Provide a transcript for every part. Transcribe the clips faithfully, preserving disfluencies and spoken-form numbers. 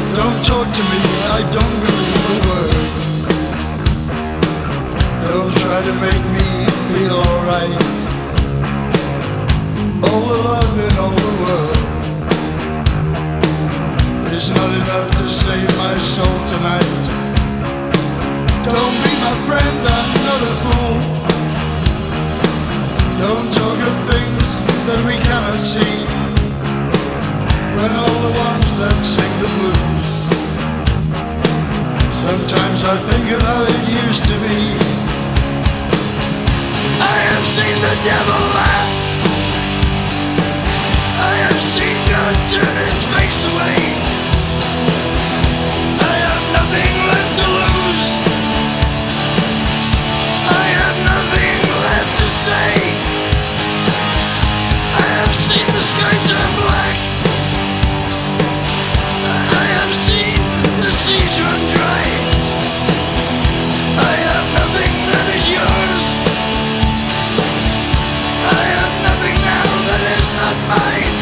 Don't talk to me, I don't believe a word. Don't try to make me feel alright. All the love in all the world is not enough to save my soul tonight. Don't be my friend, I'm not a fool. Don't talk of things that we cannot see, when all the ones that sing the blues. Sometimes I think of how it used to be. I have seen the devil laugh. I have seen God turn his face away. I have nothing left to lose. I have nothing left to say. I have seen the sky turn black. I have seen the seas run dry. I have nothing that is yours. I have nothing now that is not mine.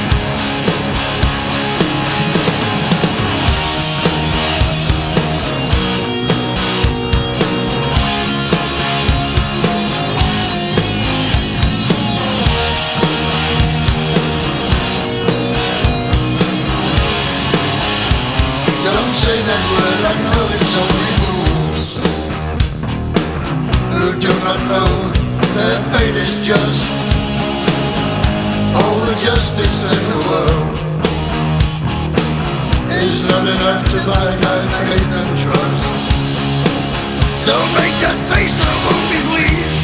Don't say that word, I know it's only fools who do not know their fate is just. All the justice in the world is not enough to buy my faith and trust. Don't make that face, I won't be pleased.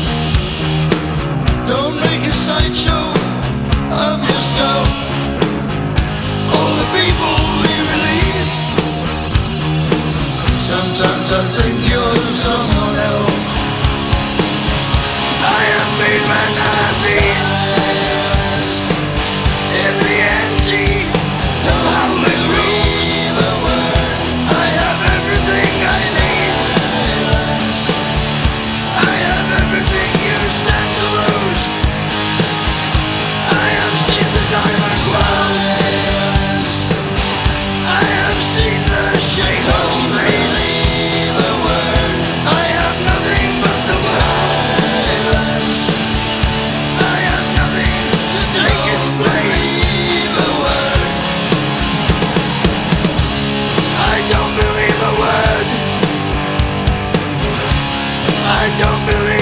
Don't make a sideshow of yourself. All the people we released. Sometimes I think you're someone else. I am made man happy in the empty, howling rooms. I have everything I need. I have everything you stand to lose. I have seen the diamond clouds. I have seen the shape of space. I have nothing but the silence. I have nothing to take its place. I don't believe a word. I don't believe